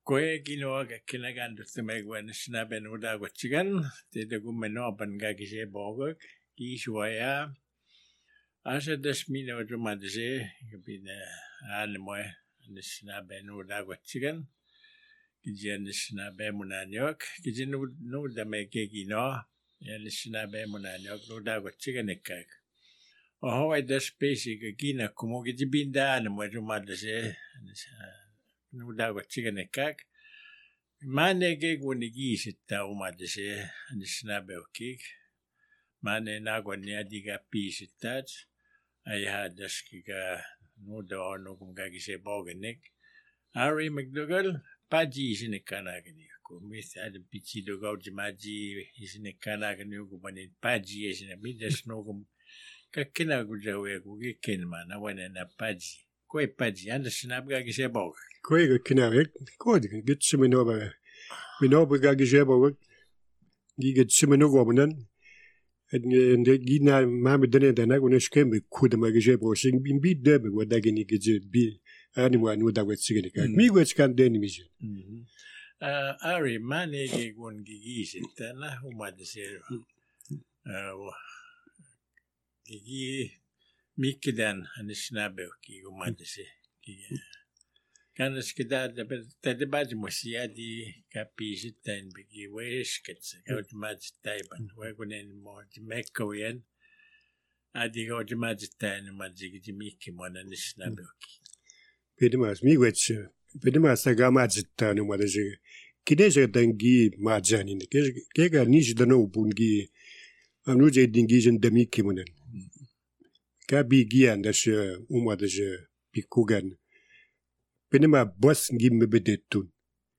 Kwe ginawa kinagandusta megwan sinabi nuda gwachigan tete gumeno banga kishe bogak kishwaya asa dasmina wajumadze kabina anmoy sinabi nuda gwachigan kijian sinabi munanyok kijin nuda meke gino yan sinabi munanyok nuda gwachigan ekak oh I das basic gina kumo kijibinda anmoy wajumadze nuda gwachigan ekak Mane gig wunigi sita umadese anisnabe okik. Mane nagwanya diga pi sitat. Ayah daskiga nuda ono kumgagise bogenik. Ari McDougall paji isinikana gani. Kumis ada pichi dogau jimaji isinikana gani kumanin paji isinabidas nogum kakina gujawe kugikin mana wana na paji. Koi paji anda sinabgagise bog. Koi kinawek kodi git simenoba minoba gagise bog git simenoba banan en de gina mamedene dana uneske me kudama gagise bog sing bi debe wadagini gije bi ani wa nu da wetsigene ka mi wetskan deni mission Ari mane ge gon gigi tana umadse gigi Mikidan anisnabe ki umadse Kanas kita tadibaj musiadi kapisi tan bigi weskets gojmaj taiban wagunen mo jmekoyen adi gojmaj tan majigi jimiki mona nisnabe Pedimas mi wets pedimas gamaj tan umadse kideje dangi majani kega nij dano bungi amnuje dingijen demiki monen Kabi gian das umadse pikugan Penema boss ngi mebedetun.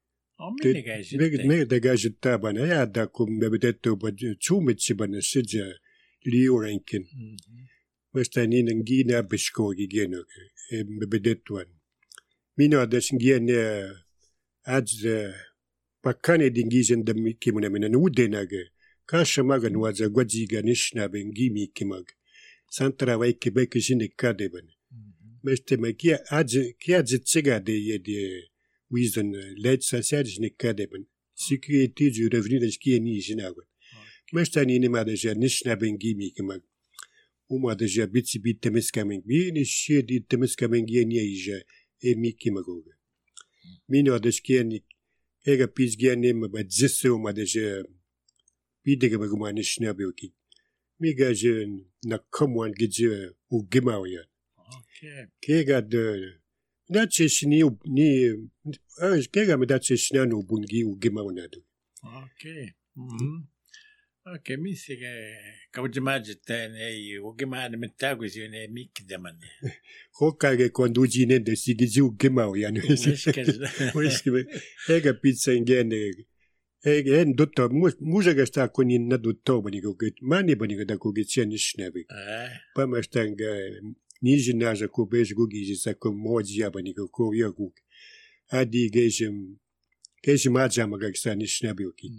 Ne degage tabana ya da kum mebedetu ba chumitsi bana sija liu rankin. Westani ngi na bisko gigeno mebedetuan. Mino das ngi ne adz pakane dingizen da mikimuna mena udenage. Kasha magan waza gwajiga nishna bengi mikimag. Santra vai kebek jine kadeban. Meste me kia tsiga de wizon led sassage ne kadeben. Sécurité du revenu de ski ni jinagon. Meste ni ne ma deja nishna bengi mi kemag. Uma deja bitsi bit temeskaming bi ni shedi temeskaming ni ija e mi kemago. Mino de ski ni ega pis gane ma badzisse uma deja bidega maguma nishna beoki. Mi gaje na komwan gije u gemawya. Kega de Datchishni ni kega me datchishna no bungi u gimaunado. Okay. Okay, mi siga kawjmajta ne u gimana metaguzi ne mikdamane. Hokage conduji ne de sigiji u gimau yani. Wiske kega pizza ingene en dottor mujaga sta con in dottor banigo get mani banigo da ko getchen shnabe. Pa mastanga Ni ginásio com beijo gugi sa com moji abani ko yagu adi gejem maja magaksa ni shnabuki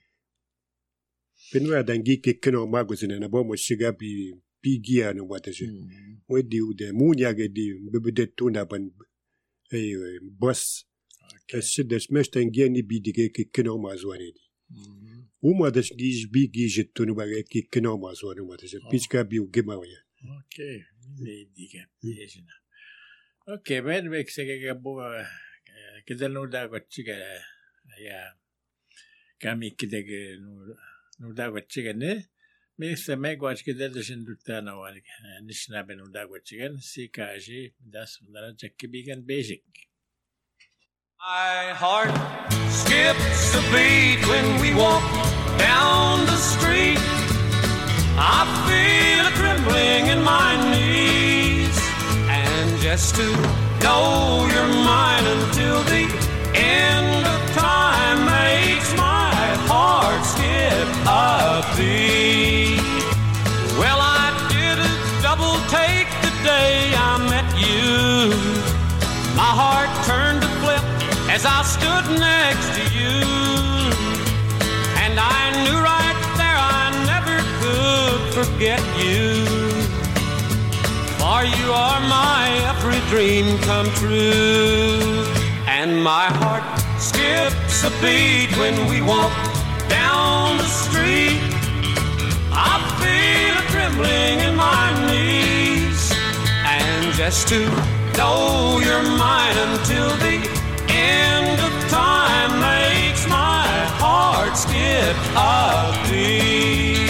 penwa dangi ke keno magazine na bomo shiga bi gia no wataje wedi ude munya ge di bebede tuna ban boss kasi des mesten ni bi dige ke keno mazwani uma des bi gije tunu ba ke keno mazwani wataje piska bi ugemawa Okay, diga. Okay, ben vek sega bo kita nuda gotchiga ya kami kita nuda gotchiga ne me se me gwach kita desin dutana wal nishna ben nuda gotchiga sikaji das dara chakkibigan basic My heart skips a beat when we walk down the street I feel a trembling in my knees And just to know you're mine until the end of time Makes my heart skip a beat Well, I did a double take the day I met you My heart turned to flip as I stood next to you And I knew right there I never could forget you For you are my every dream come true And my heart skips a beat when we walk down the street. I feel a trembling in my knees, and just to know you're mine until the end of time makes my heart skip a beat.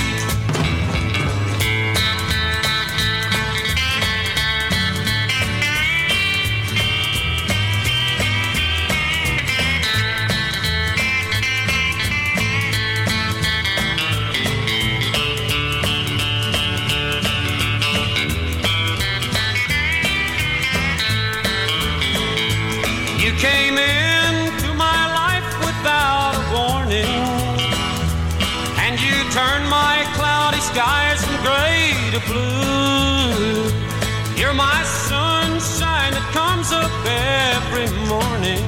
Came into my life without a warning, and you turned my cloudy skies from gray to blue. You're my sunshine that comes up every morning.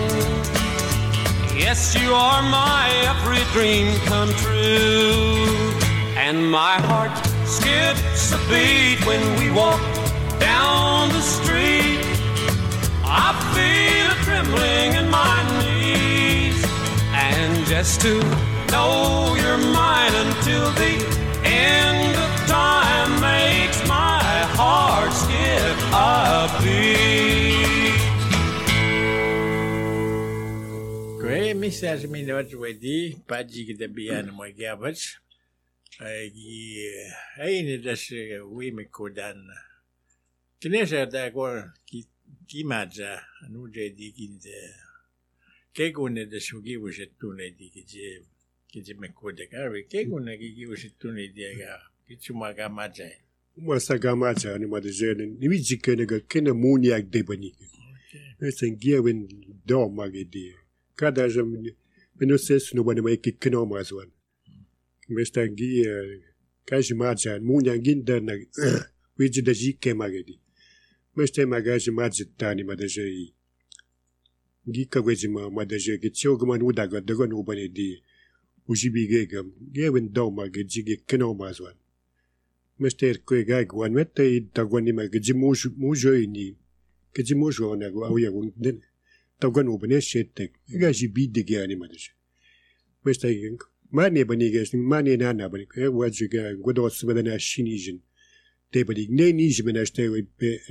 Yes, you are my every dream come true. And my heart skips a beat when we walk down the street. I feel a trembling in my knees, and just to know you're mine until the end of time makes my heart skip a beat. Great, Mr. Minot wedi paji kita biar mo gabach. Ay ni das we me kodan. Kinesa da ko Kimaja, anu jadi kita. Keguna da sugi usetune di kije mekode kare. Keguna kiki usetune dia ga. Kichuma gamaja. Masa gamaja ni madejene. Ni bijikene ga kena muni ak debani. Esen gia wen do magedi. Kada jam benoses no bane mai kikno mazwan. Mesta gia kajimaja muni anginda na wiji da jike magedi. Meste magaji majitani madajei. Gika wejima madajei kitsioga udaga dagon ubani di ujibigega gewen doma gejige keno mazwan. Meste kwega gwan mette dagwani magaji mujoini kejimujo na awya gun dagon ubani shete gaji bidige ani madajei. Meste mani bani ges mani nana bani wajiga godos badana shinijin. Tebadi ne nijmena ste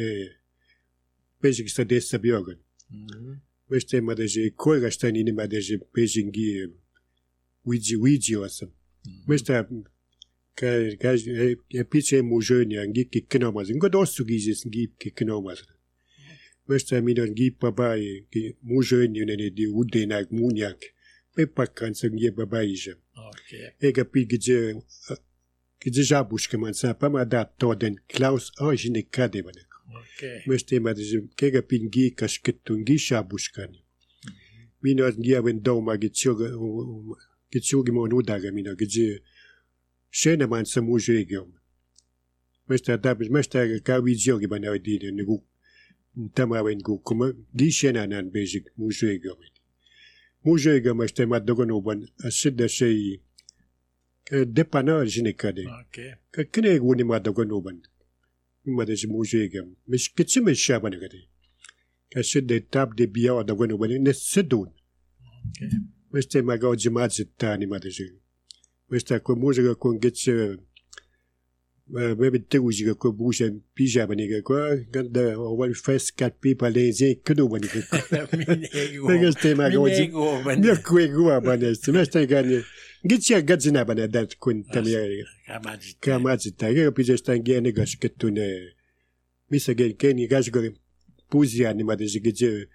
basic studies sabiogan. Meste madaje koiga stani ni madaje pejingi wiji wasam. Meste ka piche mujoni angi kikno mazin godos gizes ngi kikno mazin. Meste midon ngi pabai ki mujoni ne di udenak munyak pe pakan sangi babaija. Okay. Ega pigje Kije jabushke man sa pa ma da toden Klaus Angine Kadebane. Okay. Meste ma de kega pingi kasketungi jabushkan. Mino ngia wen do ma gitsugi mo nudaga mino gije shena man sa mujegom. Meste da meste ka widjogi bana di ne gu tama wen gu kuma gi shena nan basic mujegom. Mujegom meste ma dogono ban asida shei dépanneur Ginekade. Que kene woni ma dogono ban. Ma de mujegam. Mais kitime shabanagade. Ka se de tab de bia dogono ban ne sedun. Meste ma go jimazitani ma de. Meste ko mujega ko getse maybe te ujiga ko buja pijabaniga ko ganda wal fes kat people leze kudo baniga. Meste ma go ne kwego baneste. Meste gane Gitsia gadzina bana dat kun tamia kamazita ge pijesta ngene gasketune misa ge keni gasgo puzia ni madezi ge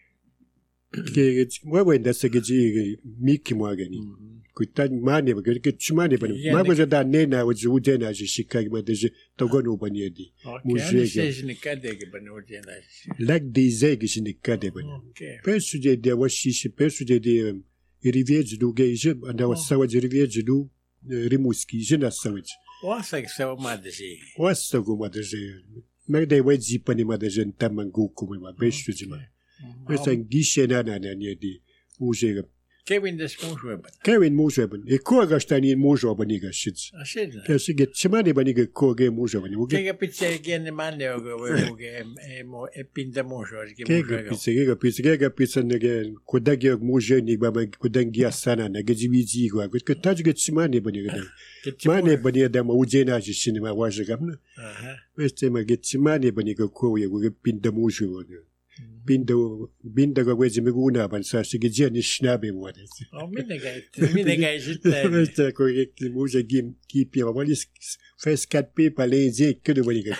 wewe ndase ge miki mwageni kutan mane ge chmane bana mago da nena wuju dena je shikai madezi togono baniedi mujege ni kadege bana wajena lag dizege ni kade bana pesu de washishi pesu de Rivière do Geije, and I was Savage Rivière do Rimuski, Jena Savage. What's like so madezi? What's the go madezi? Maybe wait zipani madezi tamangu kuma best to Jima. Mr. Gishena and Yedi, Uje Kevin des Mooswebben. Kevin Mooswebben. Ik koorgastaan in Mooswebben ik zit. Asidna. Kers ik het semane ben ik koorge Mooswebben. Kega pizza geen man e pinda Mooswebben. Kega pizza nege kodagi Moosje ni baba kodangi asana nege jibizi go. Ko taj get semane ben ik. Mane ben ik da ujena ji cinema waje gamna. Weste ma get semane ben ik ko ye go pinda Mooswebben. Binda go wezi meguna ban sa sigje ni schnabe wode. Oh minega jita. Weste ko ek Moosje gim kipi ma walis fes 4p palese que de waliga.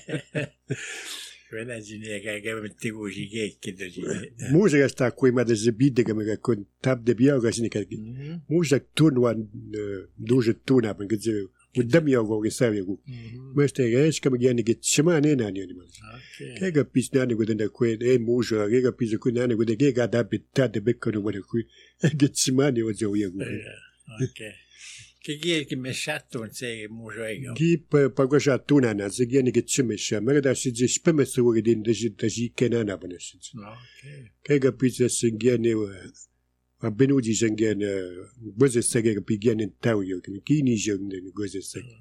Wena jini ga mettigo jige que de jini. Moosje sta ko ma de zebide ga me kon tab de bia ga sini ka. Moosje tunwan doje tuna ben ge قدام يوغو يساوي مستعيش كم يعني قد شمانة ناني أنا كيغا بيس ناني قدنا كوين إيه موجا كيغا بيس كوين ناني قدنا كيغا دابت تاد بكرة ولا كوي قد شمانة وجوي يوغو. Okay. كيجي كمشاتو نسي موجا يوغو. كي باقوشاتو نانا زيجي قد شمشة ما قد أشجع شبمة سوى قدين دجي كنانا بنشج. كيغا بيس سنجاني Benudi zangen goze sage pigian tawyo kini jongne goze sage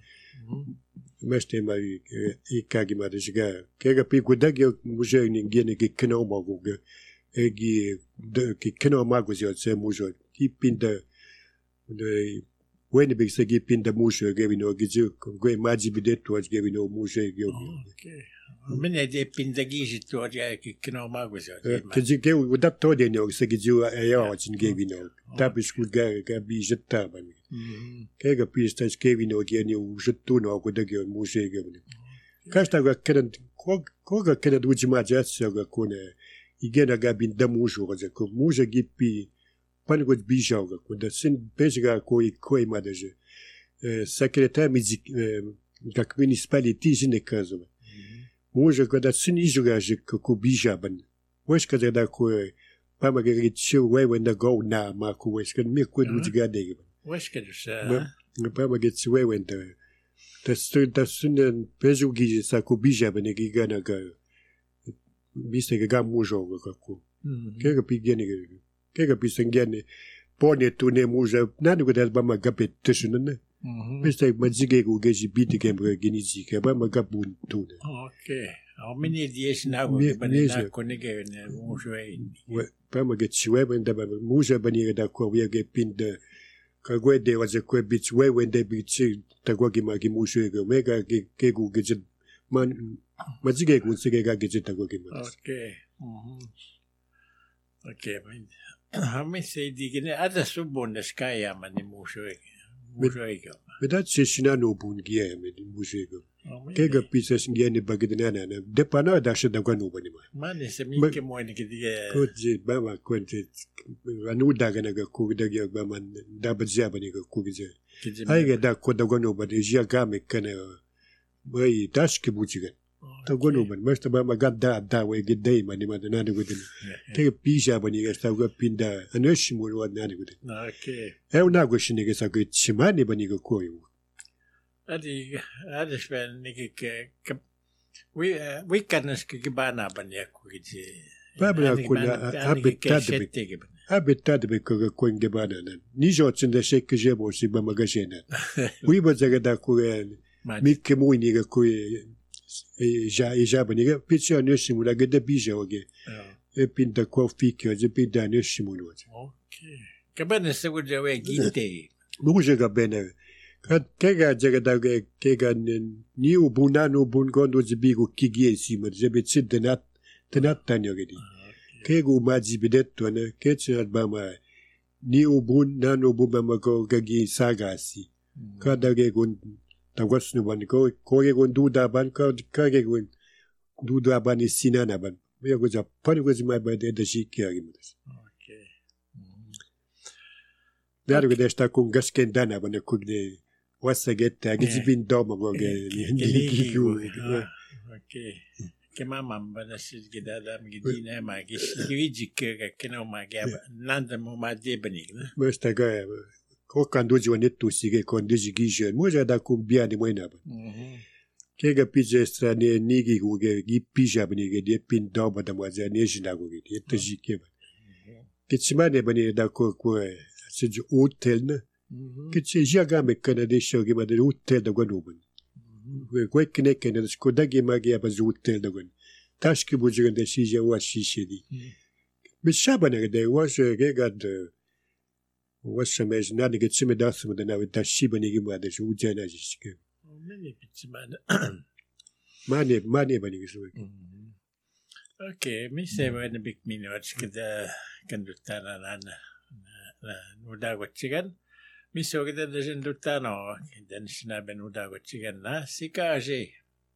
meste mai ikagi madesga kega pi godagyo mujo ni ngene ke keno mago egi de ke keno mago zio se mujo ki pinda de when big sage pinda mujo gevino gizu go maji bidet was gevino mujo gyo من يدي بندقيش توجع كنا ما قصدي. كذي كيو وداب تودي نيو سجيو أيوة وجن كيفينو تابش كل كابي جتا بني. كيغا بيستاش كيفينو كياني وجتونو أو كده كيو موسى كيفينو. كاشتا كده كوغا كده دوجي ما جاتسا كونه يجينا كابين دموجو كذا كو موسى كيبي بانقول بيجاو كده سن بيجا كوي ما دجى. سكرتير ميزيك كمينيسباليتي جنكازو. Moja kada sini jogaje ko bijaban. Wes kada da ko pa magari tsu we na go na ma ko wes kan me ko du gade. Wes kada sa. Pa magari tsu we da. Da sun pezu gi sa ko bijaban gi gana ga. Biste ga moja ga ko. Kega pigene ga. Kega pisangene. Pone tu ne moja na du da ba magapet tshunne. Beste mazige go geji bit game genizi ke ba magabun tu. Okay. How many days now we banana konege ne moja. We pa maget chwe ben da moja bani da ko we ge pinda ka go de was ko bit we when they bit ta go gi magi moja ge mega ke go ge man mazige go sige ga ge ta go gi. Okay. Okay. How many say digene ada subon da skaya man moja. Met dat sesina no bungie met musego. Kega pieces ngiene bagidana na depana da shada ganu bani ma. Man is mi ke mo ni kidige. Koji baba kwente anu daga na ku daga ba man da bazia bani ku gije. Ai ga da ko da ganu bani jia ga me kana bai taske bujiga. Ta ganu bani masta ba magada da we gidai mani ma na da gudin. Kega pisa bani ga sta ga pinda anoshi mo wa na da gudin. Okay. Eu na go shine ga sa ga chimani bani ga koyo. Adi spen niki we kan es ke bana banya ku gije. Babla kuna habitad be ko ko nge bana nan. Ni jo tsinda shek je bo si ba magajena. We ba zaga da ku mi ke mu ni ga ku ja bani ga pitcha ne shimu la ga da bija oge. E pinta ko fiki je pinta ne shimu lo. Okay. Ke bana se go je we gite. Mu je ga bene. Kega jaga da kega ni ubuna no bungondo zibigo kigie sima zebe tsid tenat tanyo gedi. Kega umaji bidet tuane ketche bama ni ubun na no buma ko gagi sagasi. Kada ge gun tagwas no ban ko ge gun duda ban ka ge gun duda ban sinana ban. Me go ja pani go zima ba de shiki agimus. Okay. Dar go desta kun gasken dana ban ko de wasa getta gizibin doma goge ni okay ke mama bana sis gida da mgidina ma giji ke keno ma ga nanda mo ma de bani mesta ga ko kando ji woni tu sige kon de gije mo ja da ku bia ni moina ba ke ga pije strane ni gi goge gi pija bani ge de pin doma da mo ja ne jina goge de te jike ba Kitsimane bani da ko siju hotelna. Kitsi jaga me kanadesho gi bade hotel da gwanuban. Ko kneke na sko dagi magi abaz hotel da gwan. Tashki bujigan da sija wa shishidi. Bishabana de was regard was samez na de gitsime dathum da na da shibani gi bade ujana jiske. Mani pitsimane. Mane bani gisu. Okay, mi se wana big minutes kada kandutana na udagwachigan. Mi so kada dajan dutano dan sinaben udagwachigan na sikaje.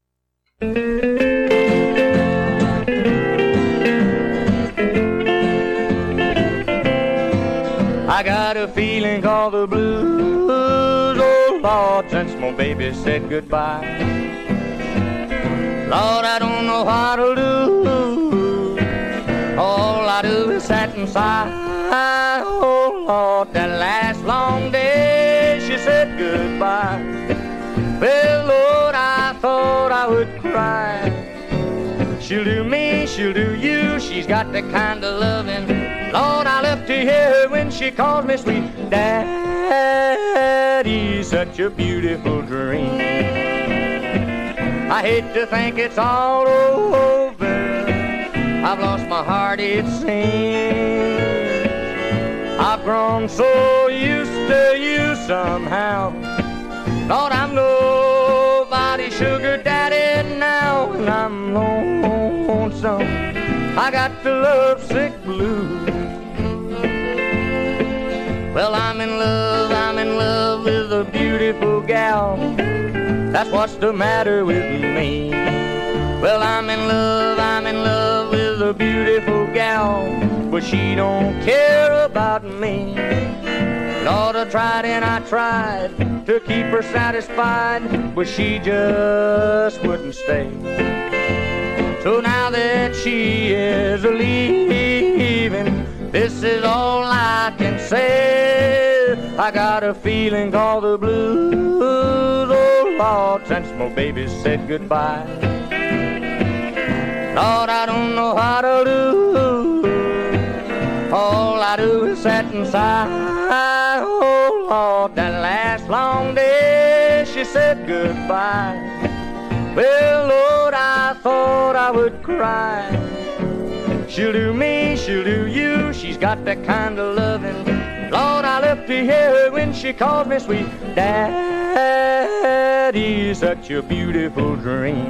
I got a feeling called the blues, oh Lord, since my baby said goodbye. Lord, I don't know what to do. All I do is sit and sigh. Oh Lord, that last long day she said goodbye. Well, Lord, I thought I would cry. She'll do me, she'll do you. She's got the kind of loving, Lord, I love to hear her when she calls me sweet Daddy. Such a beautiful dream. I hate to think it's all over. I've lost my heart, it seems. I've grown so used to you somehow. Lord, I'm nobody's sugar daddy now, and I'm lonesome. I got the lovesick blues. Well, I'm in love with a beautiful gal. That's what's the matter with me. Well, I'm in love with a beautiful gal, but she don't care about me. Lord, I tried and I tried to keep her satisfied, but she just wouldn't stay. So now that she is leaving, this is all I can say. I got a feeling called the blues, oh Lord, since my baby said goodbye. Lord, I don't know how to do. All I do is sit and sigh. Oh Lord, that last long day she said goodbye. Well, Lord, I thought I would cry. She'll do me, she'll do you. She's got that kind of loving, Lord, I love to hear her when she calls me sweet Daddy. Such a beautiful dream.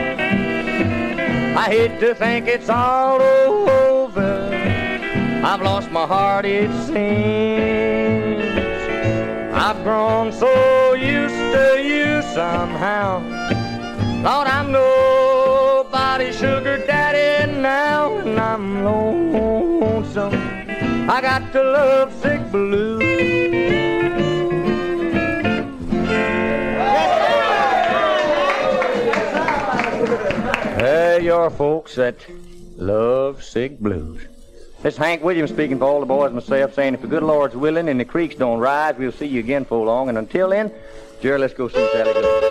I hate to think it's all over. I've lost my heart, it seems. I've grown so used to you somehow. Lord, I'm nobody's sugar daddy now, and I'm lonesome. I got the lovesick blues. Hey, your folks that lovesick blues. This is Hank Williams speaking for all the boys and myself, saying if the good Lord's willing and the creeks don't rise, we'll see you again for long. And until then, Jerry, let's go see Sally Good.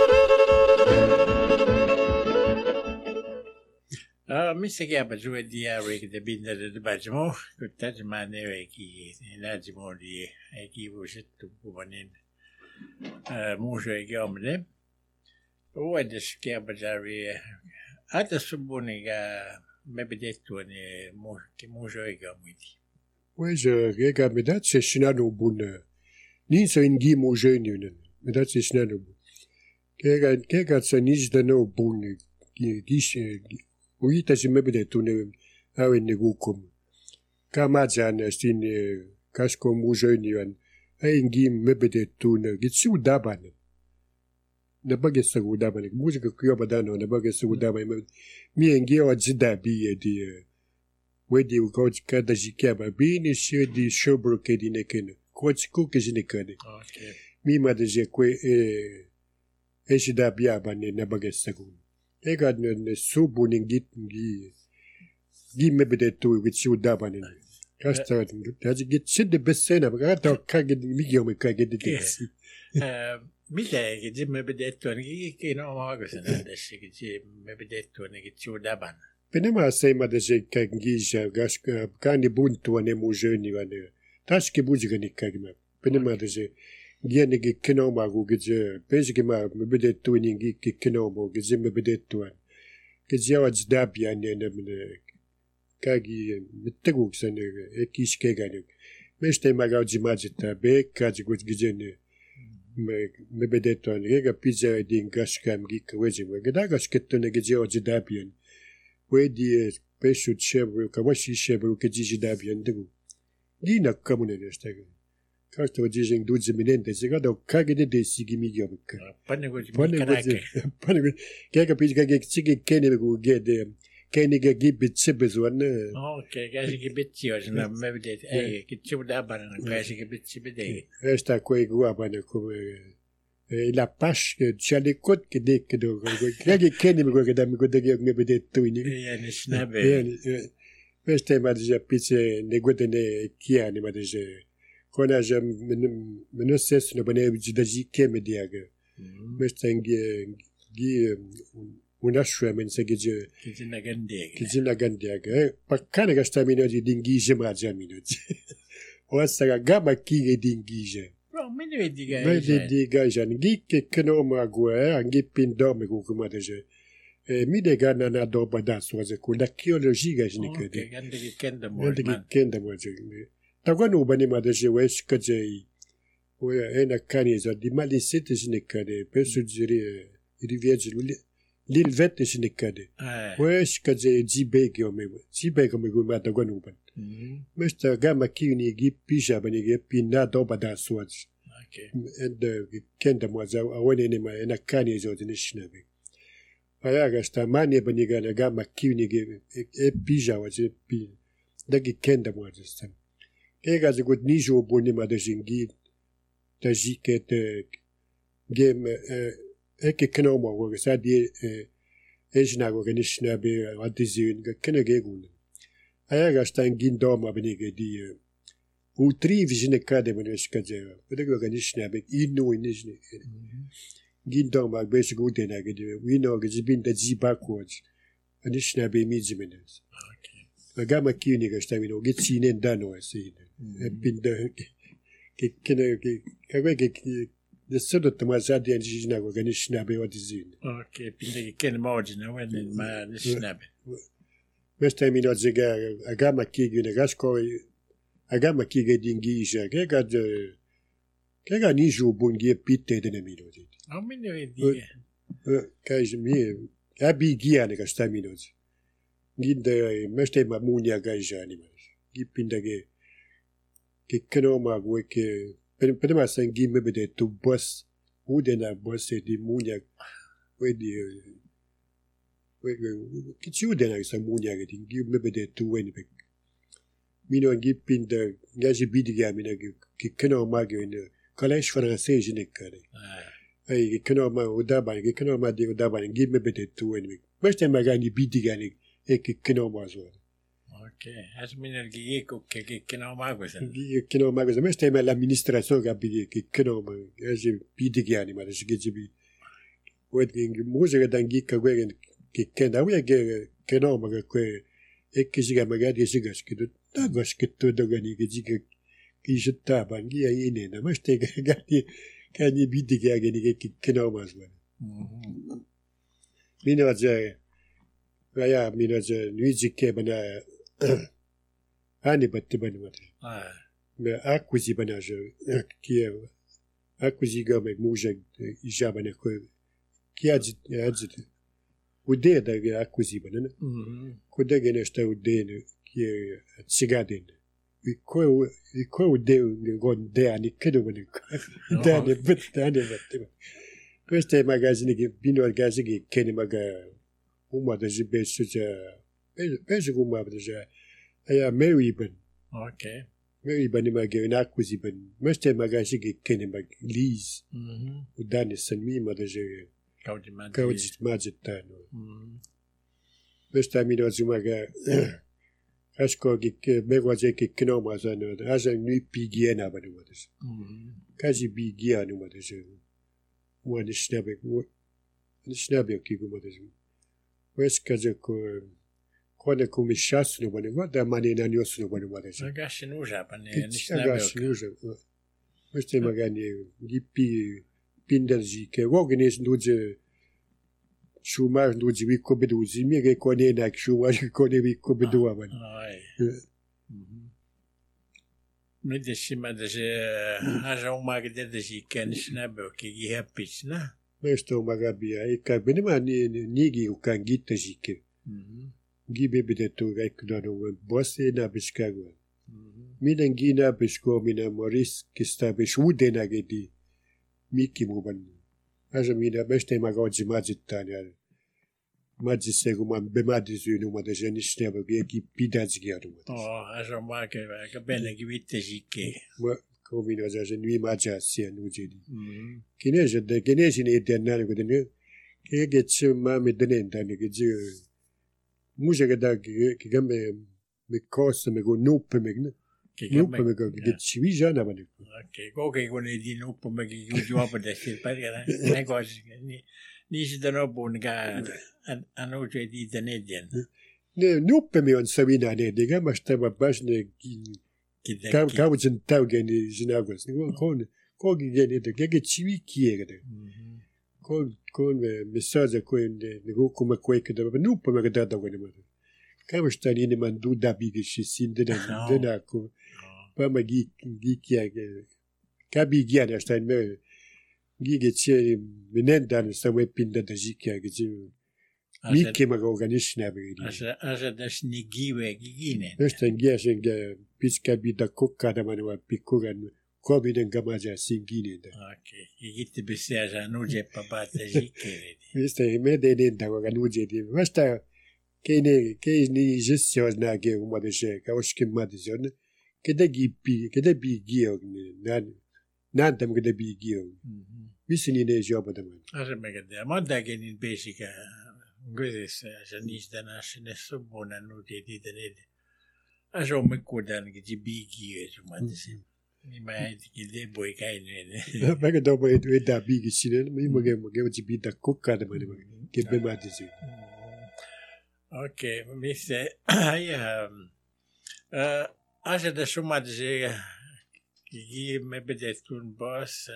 Missä pajua weki de binda de bajmo, kutta jmane weki najmo di eki vusettu kuvanin muuso eki omne. Uedes kiapajari atasubuniga mebedettu ne muuso eki omiti. Wees rega medat se snano bun. Niet zo in gimo jeunion. Medat se snano bun. Kega se nis de no bun. Uita si mebedettu ne awen ne gukum. Kamazan stin kasko mu jeunion. Ein gim mebedettu ne gitsu daban. Na bagessa gudaban. Música que eu badano na bagessa gudaban. Mi engio azidabi di wedi u coach cada jiqueba bini se di shobro que di nekene coach ku que jinekane Okay. mi ma de que esse da biaba ne na bagessa gun e gad ne subu ningit gi me bedetu with su daban ne kasta da git sid de besena ba ta ka gid mi gyo me ka gid de Mitä me bedettu ne ki no maagusena tässä ki me bedettu ne ki sudaban. Penema sema de se kangija gas kani buntu ane mujeni wane. Taski bujigani kagma. Penema de se giane ge kenoma go ge pensi ge ma mebede tu ningi ge kenomo ge mebede tu an. Ge jawa jdabi ane ne kagi mitegu sene ekiske gani. Meste magau jimajita be kaji go gijene. Mebede tu an ge pizza din gaskam gi kwezi ge dagas ketone ge jawa jdabi an. Wedi peshu chebru kawashi chebru ke jiji dabian degu dina kamune destega kasto jijing dudze minente segado kagede de sigimi gabka Panego kega pizga ge chige kene go gede kene ge gibit sebezwan Okay, gashi ke bitchi was na mebde ke chuda bana gashi ke bitchi bede. esta ko igua bana ko la page que tu as les codes que dès que de kene me go que dami go de me bede tuini Yani snabe. Este ma deja pizze ne godene kia ne ma deja kona je me ses no bane da jike me diaga meste gi una shwe men se ge kizina gandiaga pakana ga stamina di dingije ma jamino osa ga ki dingije Mene diga. Mene diga jan gi ke keno ma gwe angi pindo me go kuma deja mi de gana na do bada soze ko l'archéologie ga jini ke de Gande kenda mo. Gande kenda mo je ta gonu bani ma deja wes ke je o ena kani za di malisite jini ke de pesu jiri rivière l'île verte jini ke de wes ke je jibe me go ma ta gonu ban Mesta gama kini gi pija bani ge pina do bada soze Okay. and kenda mo za awene ne ma ena kani zo de nishnabe ayaga sta mani bani ga na gama kini ge pija wa je pi dagi kenda mo za sta kega ze god nijo boni ma de jingi ta jiket game ke keno mo go sa di ejna go nishnabe wa dizin ga kena ge gun ayaga sta ngin do ma bani ge di utri vijine kade meneska je bedego ganishna be inu inishne gindom bag be shgu de na gede we know ge jibin da jiba coach anishna be mijimenes okay gama kini ga stamino ge tsinen dano ase bin da ke kene ke kagwe ge de sodo tamaza de anjina go ganishna be wadizin Okay, bin de ken margin when ma nishna be. Mestamino zega agama kigi ne gasko agama kiga dingisha kega nijo bongie pitte de nemino dit Mene diga. kaj mi abi gia ne gastamino ginde meste ma munia gaja ni mas gipinda ke keno ma go ke per ma sangi me bede tu boss u de na boss di munia we di ke chu de na sa munia ge dingi me bede tu weni be mino ngi pinda ngaji bidiga mina ki keno magyo in collège français je ne kare ai keno ma udaba ngi keno ma di udaba ngi me bete tu en mi meste magani bidiga ni ki keno ma zo Okay, as mine gi ko ke keno mago sen. ngi keno ma zo meste ma l'administration ga bidi ki keno ma ngaji bidiga ni ma je gi bi wet ngi muze ga dangi ka gwe ki kenda wi ge keno ma ga ko ki jiga magadi jiga skidu Dagos che tu dogani che dica che io stava anche io ne ma ste che ni bidi che no mas bene mino je ya mino je luigi che bana ani batte bana mate me acquisi bana je che acquisi game muje ja bana ko che agit ude da acquisi bana ko da gene sta ude che cigadin ko de gon de ani kedo bani dani bet queste magazine che bino al gas che ne maga uma da jibe suja penso come abda ya Mary ben Okay. Mary ben maga na acquisi ben queste magazine che ne mag lise dani san mi ma da je kaudi magitano questa mi do maga Asko che bewaje che kino ma zano asa ni pigiena ba no des kaji bigia no ma des mo ni snabe ki go ma des wes kaje ko Kone kumishas no bane wada mani na nyos no bane wada. Agashin ujapan Agashin ujapan. Meste magani gipi pinderji ke wogenes nuje Schumacher nuje wiko beduzi mi ge kone na Schumacher kone wiko bedu aban. Medicima de haja uma que de ken snabo que gihapis na. Mesto magabia e ka benema nigi o kangita jike. Gibe bedeto reknano bosse na biskago. Minangina bisko mina Maurice que está beshude na gedi. Miki muban. Haja mina beste magaji majitania. Maji seguma bemadizu no de jenisnebo que pidaz giado. Haja uma que bene que vitejike. Komina za nui maja sia nujedi. Kineja de kineji ne denna ko de ke getche ma me denen dan ke je muja da ke gambe me kosa me go nupe me nupe me go get chivija na bane. Okay, go ke go ne di nupe me ke jo apa de se pa ga ne go ni se da no bon ga ano je di denedian. Ne nupe me on sabina ne de ga masta ba basne Kawajin Taugani Zinagos. Kogi geni de Gege Chiwi Kiegade. Kon Messager Coin de Gokuma Quake de Nupa Magadada Wenimata. Kamastani in man do da big she seen the Denako. Pamagi Gikia Kabi Gianastein Mer Gigetche Menendan somewhere pinned the Zikia Gizu. Miki Magoganishnab. As a Dasnigiwe Gigine. First and guessing Piscabi da Coca da Manua Picuran, Corbin and Gamaja Singini. Okay, you get to be said, I know Jep about the Ziki. Mr. Mede da Waganuji, Master Kane, Kane, just was not gave Mother Shake, I was Kim Madison. Could they be geog? None them could be geog. Missing in a job of the man. As a mega, I'm not again in basic. Good as a niece than us in a subbon and no they did it. As all me could and get you big years, man. You might get the boy kind of back a double with that big sinner. We will give to be the cook at the money. Give me my disease. Okay, Mr. I said there's so much give maybe that tune boss.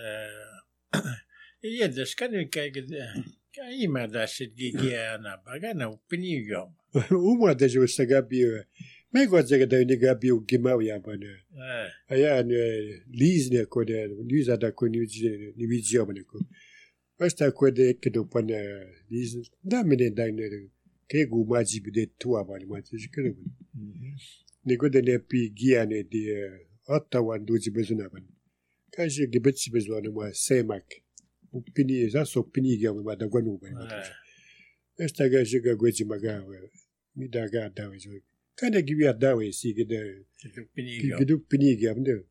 Yeah, the scanning cake. Ima da se gigia na bagana upinigo. Uma da jo sagabio. Me goza da ni gabio gimawia bana. Aya ne lizne ko de liza da ko ni vizio bana ko. Basta ko de ke do pana liz da me da ne ke gu maji bide tua bana ma se kele. Ni ko de ne pi gia ne de Ottawa nduji bezuna bana. Ka je gibetsi bezwana ma semak. Upini za so pini ga ma da gwanu ba. Esta ga jiga gweji magawa. Mi da ga da we. Kana gibi da we si ga de. Gidu pini ga mde.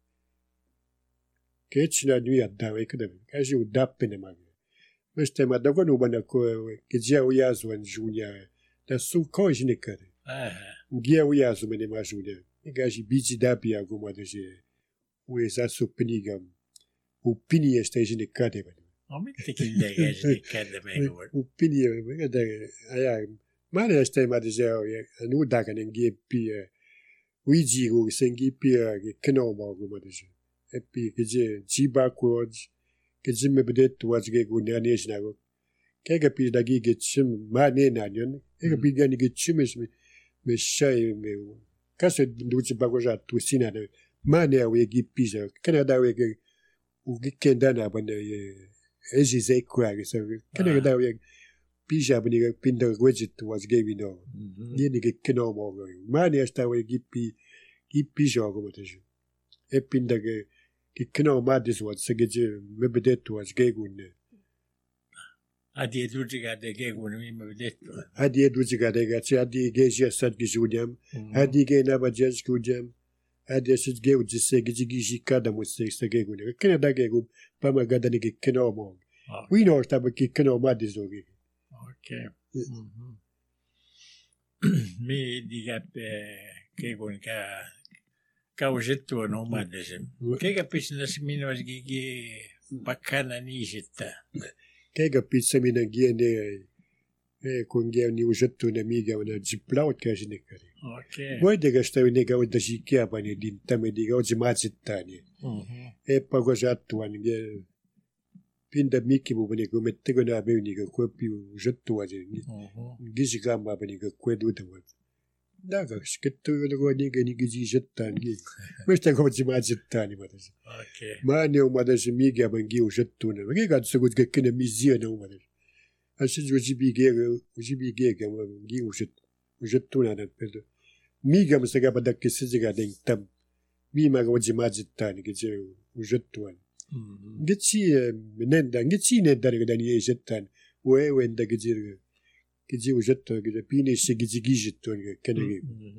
Kech na nui da we kada. Ka ji udap ne ma. Meste ma da gwanu ba na ko ke jia u ya zo an junya. Da su ko jine kada. Ngia u ya zo me ne ma junya. Ga ji biji da bi agu ma de je. We za so pini ga. Upini esta jine kada ba. I'm thinking they guys can't make it work. Opinion, I managed to say, I know that I can give Pierre. We go sing Pierre, Canoma, Epi, G backwards, Kazim Bedet towards Gago Nation. Kagapi da get some man in onion, a began to get chimneys me shy me. Casset Duchi Bagoja to Sina, Mania we give pizza, Canada we get done when Ezi zei kwag so kana da we pija bani pinda widget was gave no ni ni kino mo mani esta we gipi pija go motejo e pinda ge kino ma dis was segeje mebedet was gegun adi dujiga de gegun mi mebedet adi dujiga de ga adi geje sad gijudem adi ge na bajes kujam adi sit ge udise giji kada mo se gegun kana da gegun Pama gadani ki kino mo. We know that we kino ma dizogi. Okay. Me diga ke gon ka ujetto no ma desem. Ke ga pisna simino gi bakana ni jetta. Ke ga pisna mina gi ne kungia ni usattu na miga wana jiplaut kashinikari. Okay. Moi de gasta nega unda sikia pani din tame diga o jimatsitani. Pago sattuan ge pinda miki bu bani ko mette ko na be ni ko pi usattu wa ni. Gizi gamba bani ko kwedu de wa. Daga skettu go ni ge ni gizi jattani. Mesta ko jimatsitani madas. Okay. Ma ne o madas miga bangi usattu na. Ge gatsu go ge kene mizia na madas. Asin ujibi ge ngi usattu na pedo. Miga msaga badak kisiga ding tam. Mi ma go jimatsitani ge usattu. Gitsi nenda ga dani jettan we nda giji ujetto ga pini se giji jetto kenege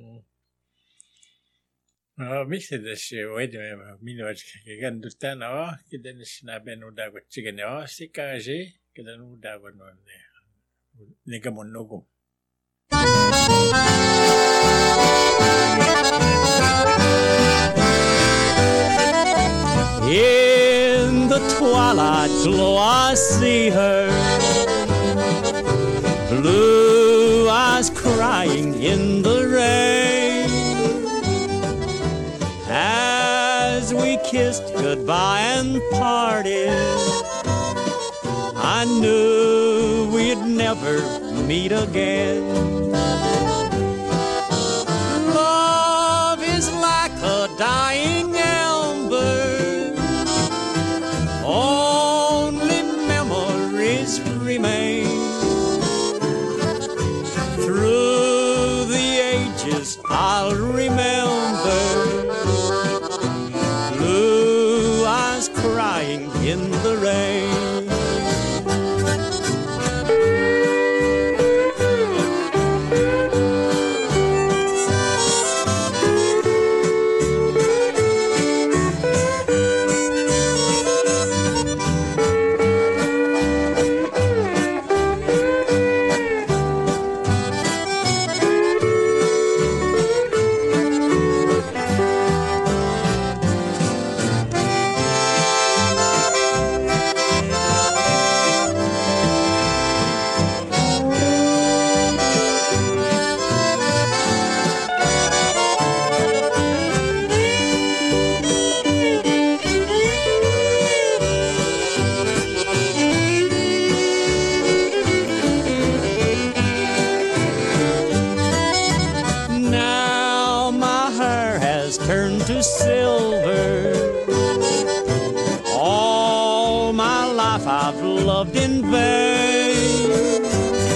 Miksi tässä voidaan minua kekanduttaa no kiden snaben uda ko chigene o sikaje kiden uda ko no ne gamon nogo In the twilight glow I see her, blue eyes crying in the rain. As we kissed goodbye and parted, I knew we'd never meet again. Love is like a dying ember, only memories remain. Through the ages I'll remember blue eyes crying in the rain. Turned to silver. All my life I've loved in vain.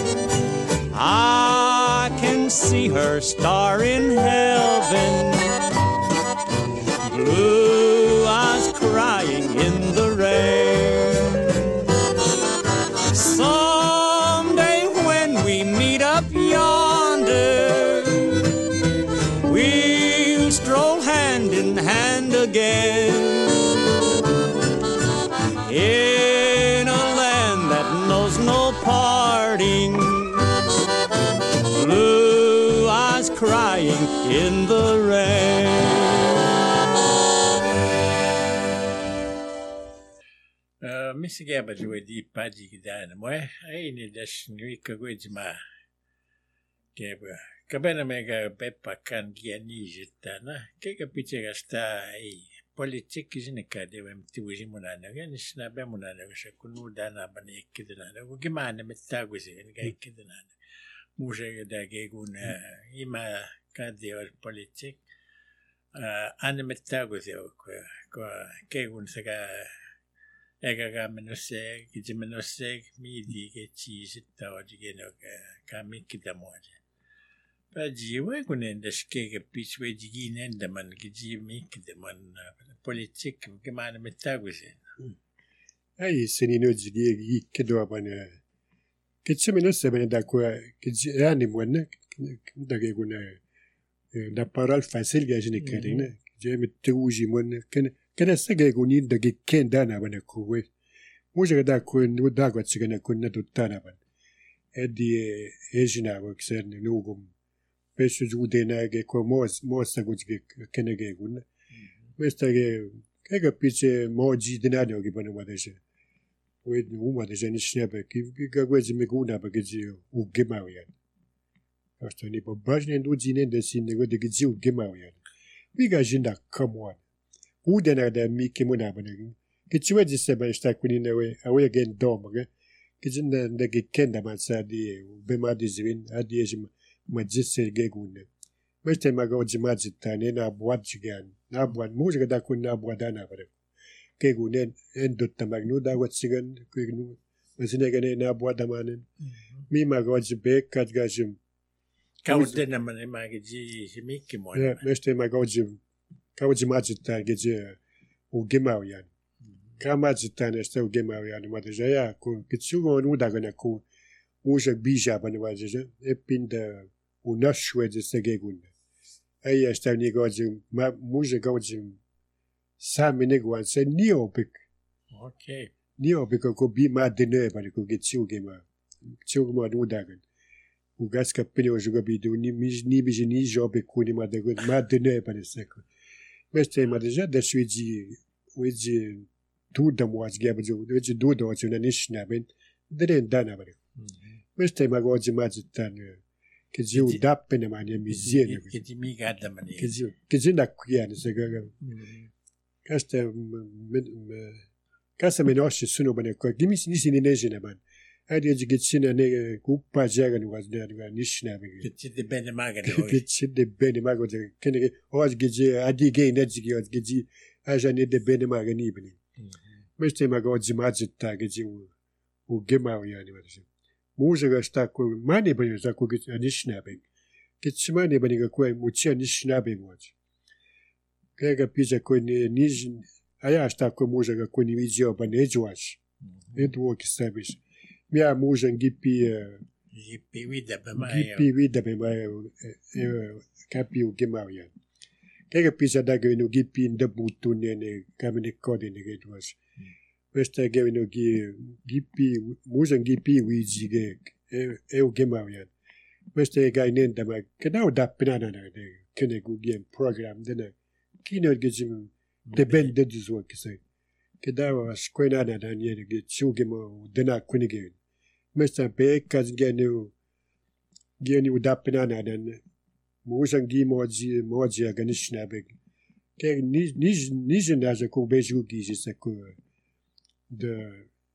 I can see her star in heaven, blue eyes crying in the rain. Someday when we meet up yonder, we'll stroll hand in hand again in a land that knows no parting, blue eyes crying in the rain. Misiga ba jo di paji gidan mo ai ni das ni ka go jma keba kabena mega peppa kan giani jetana ke piche gasta ai politik izine ka de wem tibuji munana ga ni sna be munana ga shakunu dana bani kidana go gimana metago ze ga kidana muje da ge gun ima ka de politik an metago ze ko ke gun se ga ega menose ki menose mi di ke chi sita o di no ka mi kita mo pa ji we kunen da ske ke pichwe ji ginen da man ki ji mi kita man politik ke man metago ze ai senino ji gi ke do bana ke che menose bana da ko ke ji ani mo ne da ke kuna da parole facile ga jine ke ne je me tuji mo ne Kena sege guni dagi kenda na bana kuwe. Muja da kuwe nu da kwa tsigana kuna tutana ban. Edi ejina wa kserne nugum. Pesu jude na ge ko mos gujge kena ge guna. Mesta ge kega piche moji dinado ge bana wadeshe. Wait, uma de zijn snappen. Ik weet me goed naar begin hoe gemau yan. Als dan niet op basis en doet zien de zin de de gezien hoe gemau yan. Wie ga je naar come on. Hoe dan er de mi kimo ben. Get you just say sta kuni na we again dom. Gezien de gekende man sa die be ma de zwin adi je ma jisse gegun. Meeste ma go je ma jitane na boat jigan. Na boat mo je da kun na boat na bare. Kegunen en dotta magnu da wat sigan kegnu masine gane na boada manen mi magoj be kat gajim Kawde na man magaji simiki mo. Meste magoj kawji majita geje u gemauyan kamajita nesta u gemauyan madajaya ko kitsugo nu da gana ko uja bija ban waje e pinda u nashwe de segegun ay esta ni gojim ma muja gojim Samine gwan se niopik. Okay. Niopik ko bi ma dene ba ko getsu gema. Tsu ma du dagan. U gas ka pini o juga bi du ni bi job ko ni ma dagan ma dene ba se ko. Meste ma deja da suiji uji tu da mo as geba jo de du do jo na nishna ben deren dana ba. Meste ma go ji ma jitan ke jiu dappe ne ma ni mi zie. Ke ji mi ga da mani. Ke ji na kuya ne se ga. Kasta menosce sono bene qua. Gimi nisi ni nejene man. Adi aji gitsina ne kuppa jagan was ne nishna be. Gitside bene magane. Gitside bene magane. Kene oz gije adi ge nejigi oz giji aja ne de bene magane ibni. Meste mago jimajita giji u gema yani wasi. Muja ga sta ko mani bane za ko nishna be. Gitsmani bane ga ko mucha nishna be moji. Kega pisa ko ni nijin aya sta ko muja ga ko ni vizio ba ne juas. Edu que sabes. Minha muja gipi vida ba mai. Gipi vida ba mai kapi o gemauya. Kega pisa da ga no gipi nda butu ne kamene kode ne geduas. Vesta ga no gipi muja gipi wizi ge o gemauya. Vesta ga nenda ma kana da pinana ne kene gu game program dena. Kino gizim de ben de dizwa kise kedawa skoina na daniel ge chugemo dena kunige mesta be kaz genu udapna na dan mujangi moji ganishna be ke ni na za ko beju gizi se ko de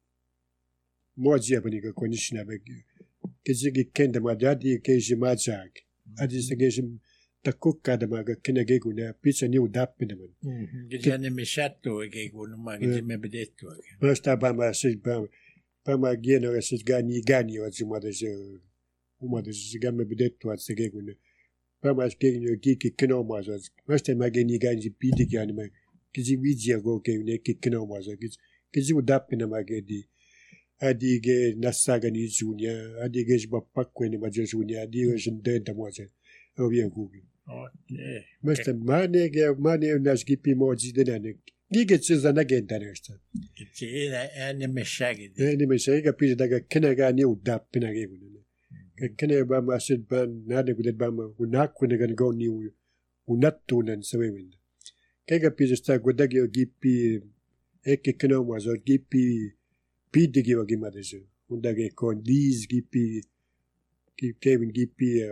moji abaniga konishna be ke zigi kenda madadi ke jimajak adi se gejim takukka da maga kinege guna pizza ni udappi da man. Gizane mishatto ge guna maga me bedetto. Basta ba ma se ba ma gieno se gani o zuma da je uma da je gamme bedetto at se ge guna. Ba ma ge ni ki kino ma za. Basta ma ge ni gani pidi gani ma. Kizi wiji go ge ne ki kino ma za. Kizi udappi na ma ge di. Adi ge nasaga ni junia, adi ge ba pakwe ni ma junia, adi ge jende da mo za. Ovia gugi. Okay. Meste mane nas gipi moji denane. Gige tsuza na genda nesta. Gitsi ene meshagi. Ene meshagi ga pide daga kenaga ni udap penage gune. Kene ba masid ban nade gudet ba ma unak ne gan go ni unattu nan sewin. Kega pide sta godagi gipi eke keno mazo gipi pide gi ogi madeje. Undage kon dis gipi Kevin gipi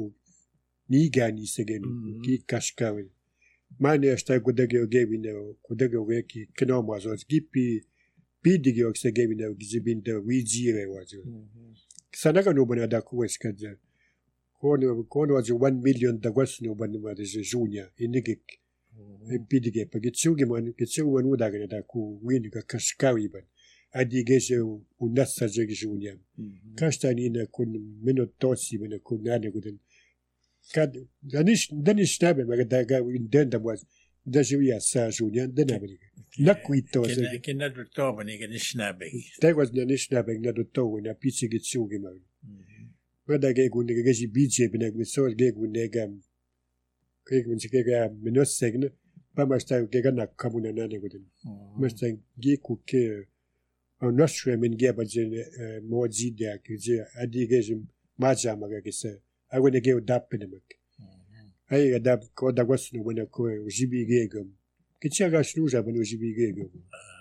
ni gani segen ki kashkawe mane sta godage gevine godage weki keno mazo gipi pidigi ok se gevine gizibin de wijire wajo sanaga no bana da ku eskaja kono wajo 1 million da gwasno bana ma de junia inigik pidigi pagitsugi man kitsugi udaga da ku wini ka kashkawe ban adi gese unassa jegi junia kastani na kun minotosi bana kun nane guden kad danish tabe ma daga indenda was da juia sa junia dena bani nakuito se kena do to bani ga nishnabe da was na nishnabe na do to na pitsi gitsugi ma ma daga gunne ga ji bije bana mi so ga gunne ga ke gunne ga menos segne pa ma sta ga na kamuna na ne guden ma sta gi ku ke on nostre min ga ba je moji da ke je adi ga jim ma ja ma ga se I want to give dap in the mic. I got dap called the Western when I call Jibi Gagum. Kitchaga snooze up when Jibi Gagum.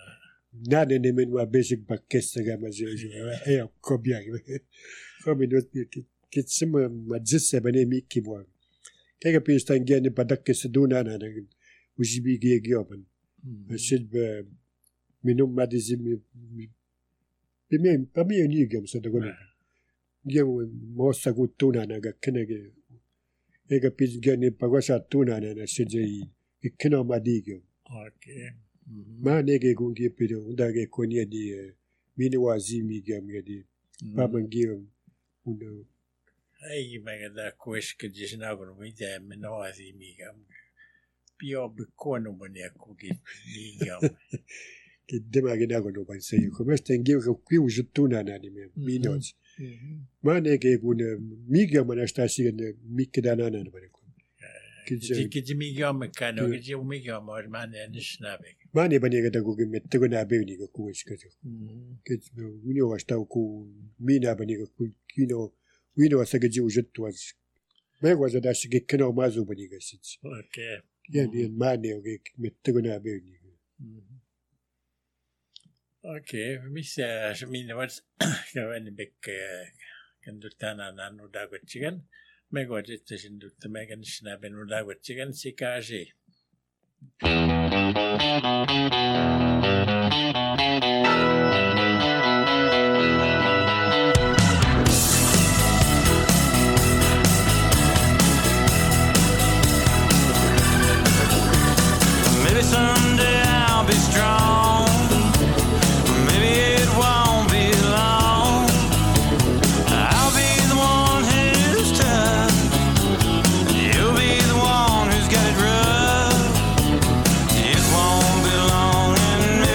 nanen men wa basic bakesta ga ma je kobia ko mi no kit sim ma jisse bane mi ki bo kega pistan gene badak ke seduna na ujibi ge gyoban sid be minum ma dizim bimem pa mi ni gem so de gona gem mo sagutuna na ga kenege ega pis gene pagwasa tuna na sije ikino ma digem Okay. ma nege gungi pido undage konia di mini wazi mi gem di pa mangir uno Ai maganda kuis ke jisna ko mi te meno asi mi gam. Pio be kono bone ko ki mi gam. che demage da go ban sei come sta in giro qui usutuna na ni mi noz ma nege gun mi gem na sta si mi che da na na ba ko Ki mi gam kano ki mi gam ma ne snabe. ma ne bane ga da go mette go na be ni go kuis ke che mi o sta ku mi na bane go kino Wino sa gaji ujut was. Meg was a dash get keno mazu bani gasits. Okay. Yeah, the mani o get mettegona beni. Okay, mi sa mina was kawan bek kandutana na no dagot chicken. Meg was it to the megan snap and no dagot chicken sikaji. Maybe someday I'll be strong. Maybe it won't be long. I'll be the one who's tough. You'll be the one who's got it rough. It won't be long, and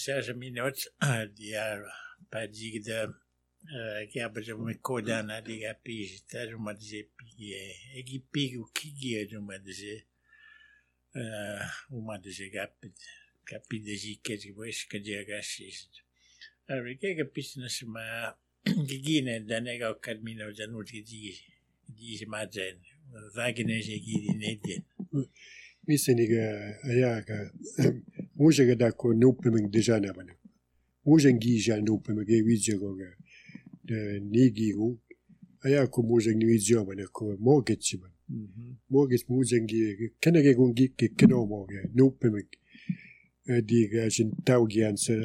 sasa minut dia pagi da que a pessoa me coda na diga pis tá uma dizer que pigo que é uma dizer capi de zique de voz que dia gassis a que pis na sema que gine da nega o caminho da noite diz mazen vagine je gine nedin miseniga ayaga mujega da ko nupemeng deja na bana mujengi ja nupemeng ge wijegoga de nigigu aya ko mujeng ni wijo bana ko mortgage ban mortgage mujengi kenege gungi ke keno moge nupemeng diga jin taugian se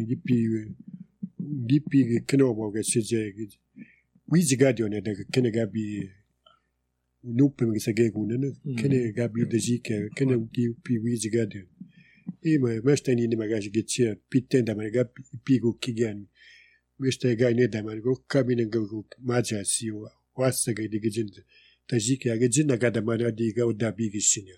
gipi keno moge seje wijiga dione de kenega bi nupemeng sege gunene kenega bi de jike kenega pi wijiga de ima mestani ni magaji getsia pitenda maga pigo kigan mesta gaine da mago kabine go maja siwa wasaga digijin tajiki agajin naga da mana diga da bigisinya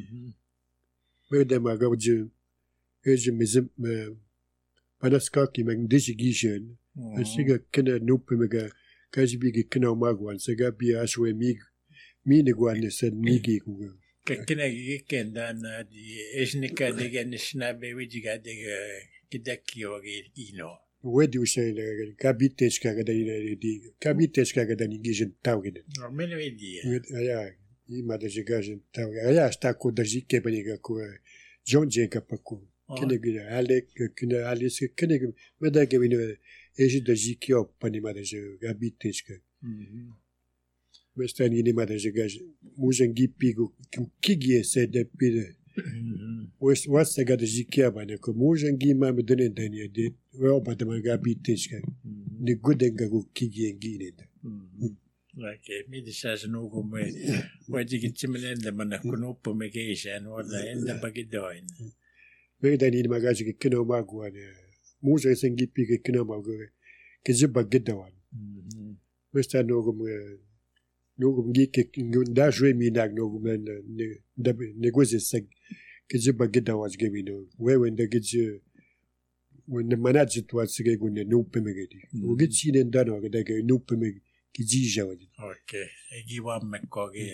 meda maga je eje mizim panaska ki mag digision asiga kena nupemega kajbigi kena magwan saga bi ashwe mig mine gwan sen migi go Kena kenda na di esnika dega nishna bewe jiga dega kidaki oge ino. Wedi usai la kabiteska ga dai di kabiteska ga dai gijin tawgin. Mene wedi. Aya ima da jigajin tawgin. Aya sta ko da jike baniga ko John Jeka paku. Kene gida alek kene alis kene meda ge bino eji da jike op pani ma da kabiteska. Mestani ni mada jegaj mujengi pigo kigie se de pide was se gada jikia bana ko mujengi ma me dene dani de wa ba de gabi tishka ni gudenga go kigie ngine Okay, mi de sas no go me wa jigi chimene de mana kuno po me ke sha no da enda bagidoin me dani ni magaji ke kino magwa ne muje sengi pige kino magwa ke jiba gidawan mesta no go me Nogum gike da jwe minag nogum da negozi seg keje bagida was gebino when the gije when the manager was sige gunne nupemegedi ugichi ne ndano ga daga nupemeg kijija wadi okay egi wa mekoge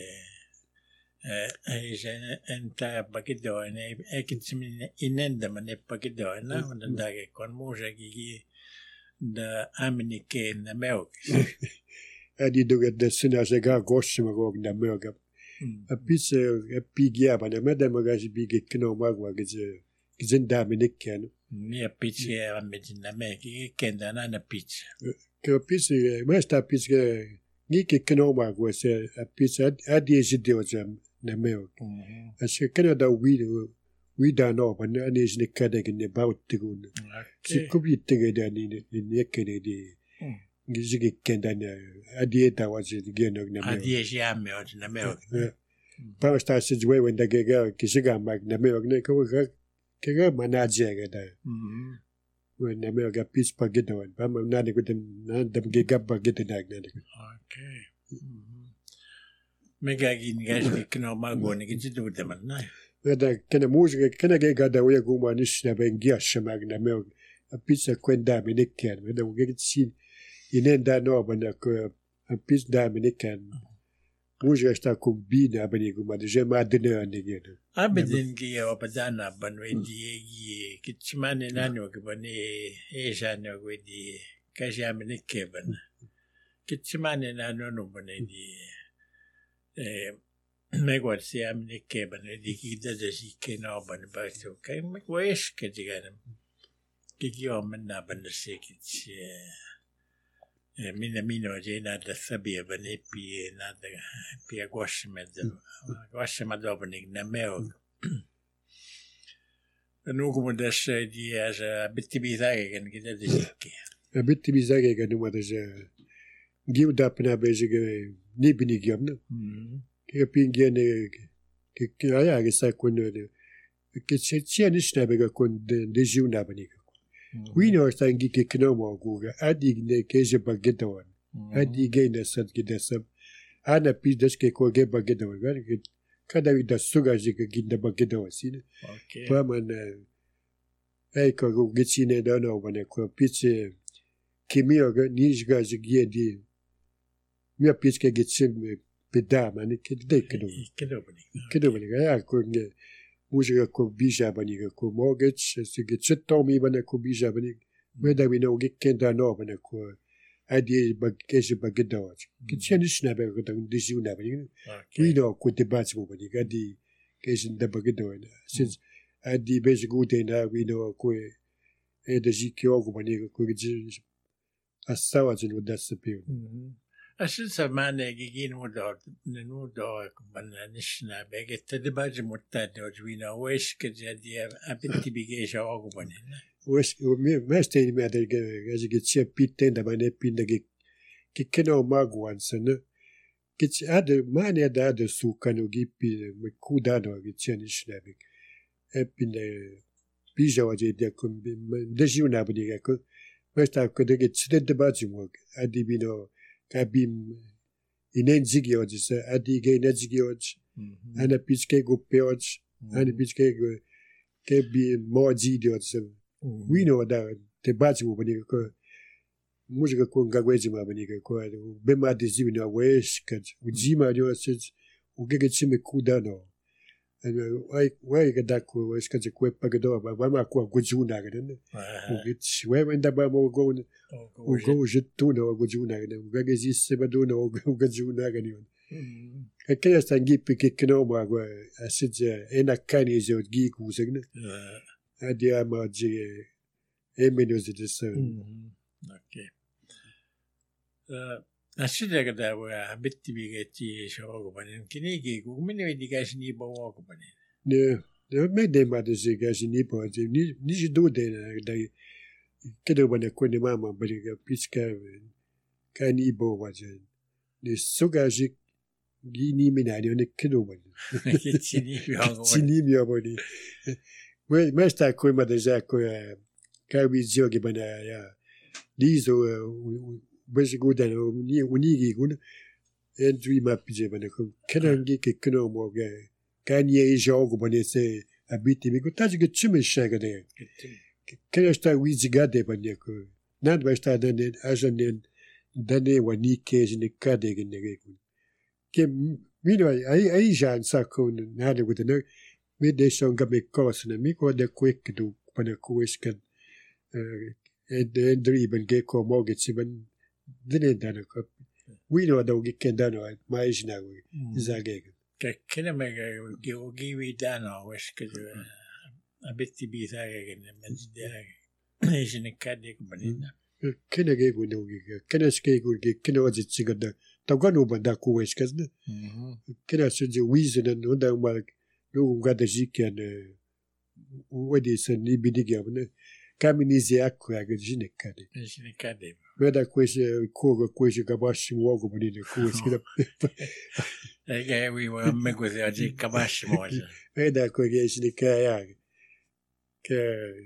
enta bagida ne ekinchimine inenda mane bagida na wanda daga kon moja gigi da aminike na melk Adi doga de sinaje ga goshima go na möga. A pizza a pigia ba na meda magaji bige kino magwa geje gzinda minikken. Ni a pizza a medina me ki kenda na pizza. Ke pizza mesta pizza ni ke kino magwa se a pizza adi jide ozam na möga. A se kana da we da no ba na ni jne kada gne baut tigun. Se kubi tege da ni kene di Gizigi kendanya adieta was it again of Namel. Adiesia melt Namel. Pasta says way when the gega Kisiga mag Namel Kega manager when Namel got peace pagito and Bama Nadi with them gigaba get the nag. Okay. Megagin guys can no mago and get to them at night. Whether can a music can I get the way go one is never in Giash mag Namel a pizza quenda minican when they will get seen. Inenda no bana ko a pis da minikan muja sta ko bina bani ko ma de jema de ne ngene abedin gi o badana banwe di kitchmane nano ke bani e jana go di ka jamine ke bana kitchmane nano no bani di megwa si amine ke bani di ki da ji ke no bani ba so kai me wesh ke digana ki o menna bani se ki Minamino jena da sabia bane pi na da pi agwashmed opening na meo. Nu como da se di as a bitti bizarre kan kita de sikke. A bitti bizarre kan nu da je give da pna bezige ni bini gyamna. Ke pingene ke aya ke sa kun de ke se ni snabe ga kun de juna bani. We know thank you kinomo guga adi ne keje bagedawan adi gaina sad gidasab ana pidas ke ko ge bagedawan kada wi da suga je ginda bagedawan sine pa man Ecco, che ci ne danno, ecco, pizze che mio che nisga di mia pizza che c'è pedama, che decano. Che dove ecco, musica con bisa bani con mortgage, se che c'è Tommy bani con bisa bani, me da vino che da no bani con adi bagage bagage. Che c'è ne snabe con un disuna bani. Qui no con te bazzo bani, che c'è da bagage. Since adi base good na we know ko e da zikyo ko bani ko asawa zin with that sapio. Asinsa mane gigin mo do bananishna beget de baje mutade ojwina wesh ke jadi apeti bigesha ogubani. Wesh me stay me da ga get che pitte da bane pinda ke keno magwan sana. Ke ade mane da su kanu gipi me kuda do ge chenishna be. Epinde bija waje de kum de juna bani ga ko. Questa che de de baje mo adibino kabim inenzigi oggi adi ge inenzigi oggi ana piske go peoggi ana piske go che bi mozi di oggi we know da te bazi mo bani ko musica con gagwezi ma bani ko be ma di zivi no wesh kad ujima dio se u ge chime kudano wai ga da ko wesh kad ko pagado ba ma ko gujuna ga ne u ge we wenda ba mo go o go jetto no go juna ne u ga esiste ba do no go juna ga ni e che sta ngippi che no ma go asije ena kani je gi ku segne adia ma je e meno de so okay asije ga da wa bitti bi ga ti shogo banen kini gi ku mini di ga shini bo ko banen ne me de ma de je ga shini bo je ni je do de da che devo ne con mama perché pisca cani bo waje ne sugaji gini minani ne che devo che chini mio boni ma sta coi ma de ja co ca vi giochi bana ya diso besi guda unigi gun e dui ma pije bana ko kenangi che kno mo ga cani e gioco bane se abiti mi guttaji che ci me shega de che sta wizigade bane ko nan va sta dane ajanen dane wani ke ne kade ne che mi no ai jan sa ko na de with no mi de son ga me kos ne mi ko de quick do bane ko iskan e de driben ge ko moge ci ben dine dane ko we no do ge ken dane mai jina we zage che ne me ge gi dano wesh ke abetti bi zage ne mezde je ne kade ko banina kene ge go no ge kene ske go ge kene wazi cigada ta gano banda ko wesh kazne kene se je wizen no da mal no ngada jiken wadi se ni bidige abne kaminizi akwa ge jine kade veda quese koga quese gabashi muogo banina ko skida che we were me così oggi cabashi moja veda ko ge jine kaya che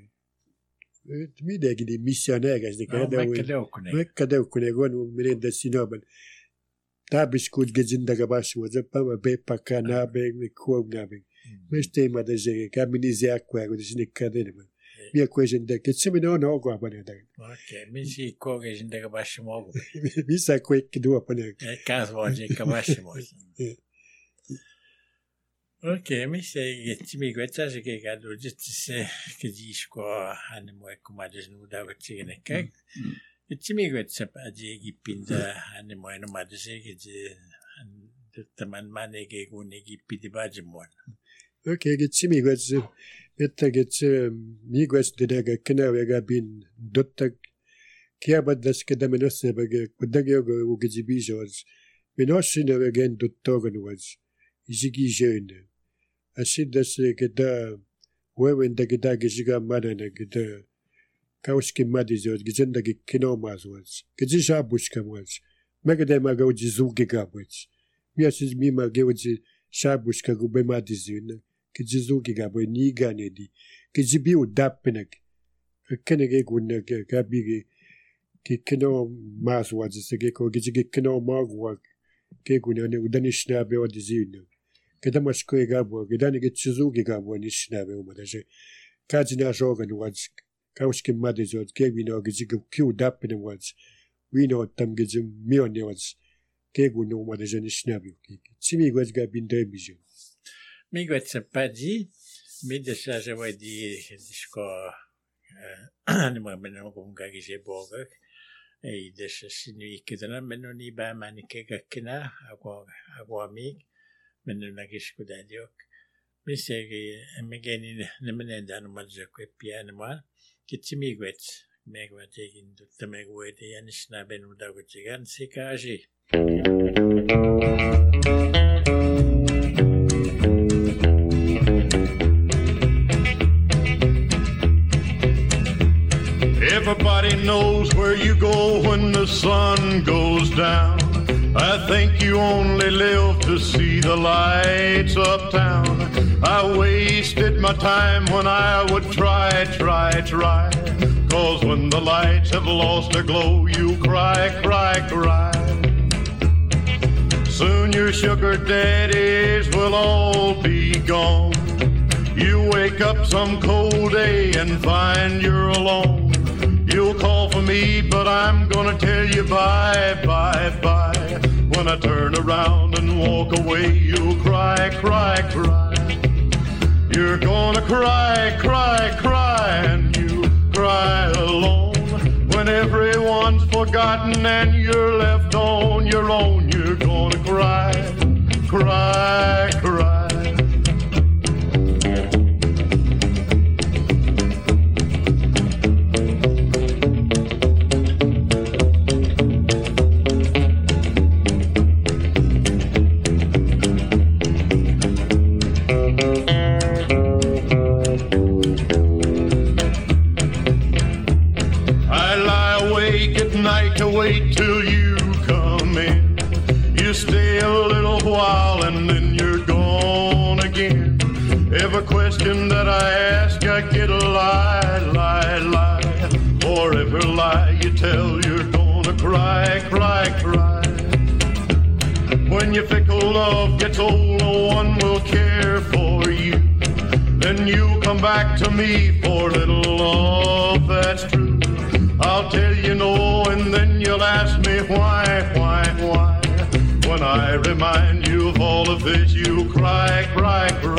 mi degi di missionaires di kada we kada ko ne gon mi da sinoban tabis ko gezinda gabashi waza pa be pakana be ko gabe meste ma de je kaminizi akwa go jine kade ne mi question de che se mi no go abane da okay mi si ko gezinda gabashi mogo mi sa ko che do apane caso oggi cabashi moja ok, mi sei che mi guarda che cado giusto se che disco hanno mo come adesso non da che ne che che mi guarda a je che pinda hanno mo no ma se che tutta man che con che pidi baje mo ok che mi guarda metta che mi guarda da che ne aveva bin dotta che abada che da meno se perché da che go che ji bijos meno se ne aveva gen dottore no was Ziggy jeune. Asid da se che da wewen da che da che ziga madana che da kauski madizo che zenda che kino mazwas. Che zi shabushka was. Mega da ma go zi zugi gabwits. Mi asid mi ma ge zi shabushka go be madizina. Che zi zugi gabwe ni gane di. Che zi bi udapenak. Che kene ge gunna che gabi che kino mazwas se che ko che zi kino magwa. Che gunna ne udanishna be odizina. Che da masko e gabo, che da ne che tsuzuki gabo ni shinabe o madaje. Kajina Shogan was Kauskin Mothers was giving or queued up in the words. We know Tamgizim Mione was Tegu no what is any snabby. Simi was got been debision. Migwetsa Paddy, Midasa Zawadi, Disco, Animal Gagise Borgak, a Desasini Kidana, Menoni by Manikega Kina, Aguamig, Menonagis Kudadiok, Missegi, and Megani, Nemenan Mazakwe Pianama, Kitsimigwets, Megwa taking the Megway and Snaben Udaguchigan, Sikaji. Everybody knows where you go when the sun goes down. I think you only live to see the lights uptown. I wasted my time when I would try. 'Cause when the lights have lost their glow, you cry. Soon your sugar daddies will all be gone. You wake up some cold day and find you're alone. You'll call for me, but I'm gonna tell you bye. When I turn around and walk away, you'll cry. You're gonna cry, and you cry alone. When everyone's forgotten and you're left on your own, you're gonna cry. To wait till you come in. You stay a little while and then you're gone again. Every question that I ask, I get a lie. For every lie you tell, you're gonna cry. When your fickle love gets old, no one will care for you. Then you come back to me for little love that's true. I'll tell you no, and then you'll ask me why. When I remind you of all of this, you cry.